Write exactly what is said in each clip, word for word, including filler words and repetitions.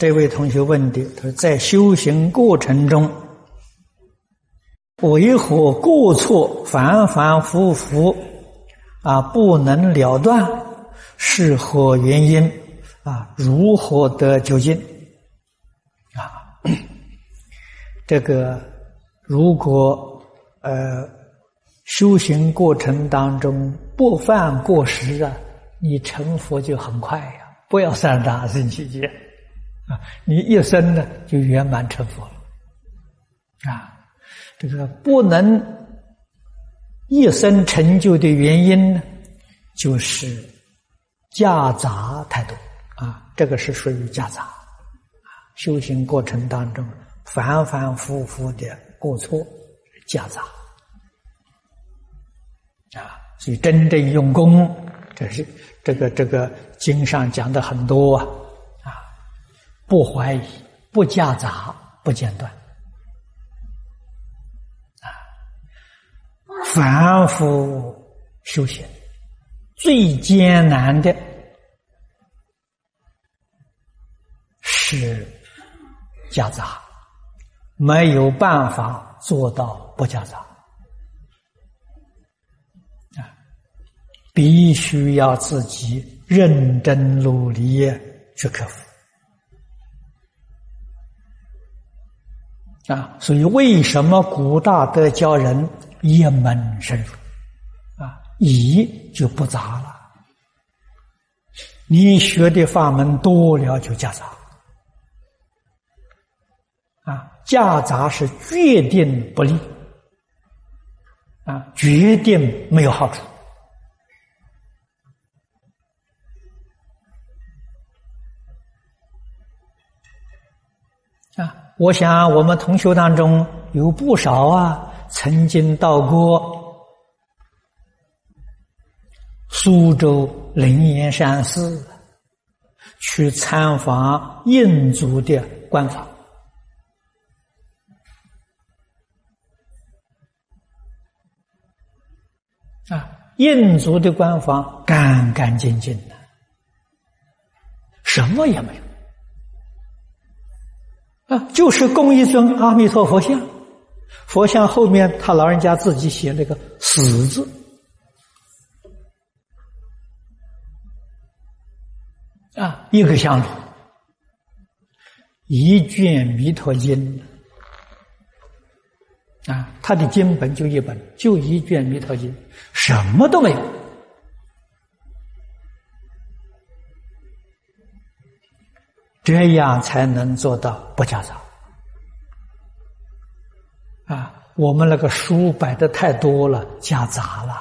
这位同学问的，他说在修行过程中，为何过错反反复复啊不能了断？是何原因？啊，如何得究竟？啊，这个如果呃修行过程当中不犯过失啊，你成佛就很快呀，不要三大圣期间啊，你一生呢就圆满成佛了啊。这个不能一生成就的原因呢，就是夹杂太多啊，这个是属于夹杂啊。修行过程当中反反复复的过错夹杂啊，所以真正用功，这是这个这个经上讲的很多啊啊，不怀疑，不夹杂，不间断。反复修行，最艰难的是夹杂，没有办法做到不夹杂啊！必须要自己认真努力去克服啊！所以，为什么古大德教人一门深入啊，一就不杂了。你学的法门多了就夹杂啊，夹杂是决定不利啊，决定没有好处啊。我想我们同学当中有不少啊，曾经到过苏州灵岩山寺去参访印度的官房啊，印度的官房干干净净的，什么也没有啊，就是供一尊阿弥陀佛像。佛像后面他老人家自己写那个死字啊，一个香炉，一卷弥陀经啊，他的经本就一本，就一卷弥陀经，什么都没有。这样才能做到不夹杂啊！我们那个书摆的太多了，夹杂了，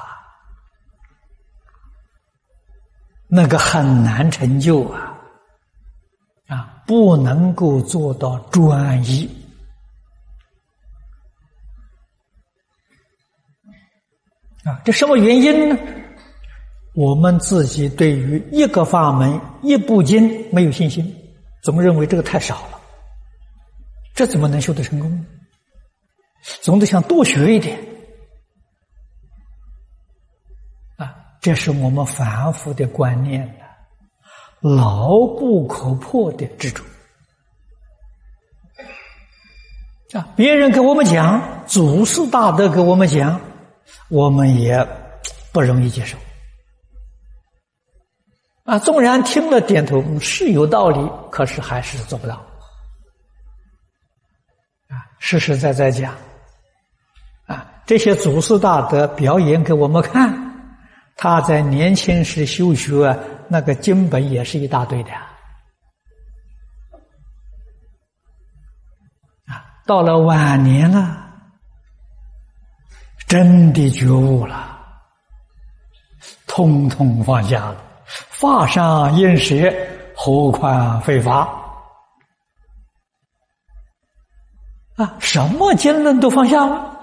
那个很难成就啊！啊，不能够做到专一啊！这什么原因呢？我们自己对于一个法门、一部经没有信心，总认为这个太少了，这怎么能修得成功呢？总得想多学一点啊！这是我们反复的观念了，牢不可破的执着啊！别人给我们讲，祖师大德给我们讲，我们也不容易接受啊！纵然听了点头是有道理，可是还是做不到啊！实实在在讲啊，这些祖师大德表演给我们看，他在年轻时修学啊，那个经本也是一大堆的啊，到了晚年了，真的觉悟了，通通放下了，法上应舍，何况非法啊！什么经论都放下了。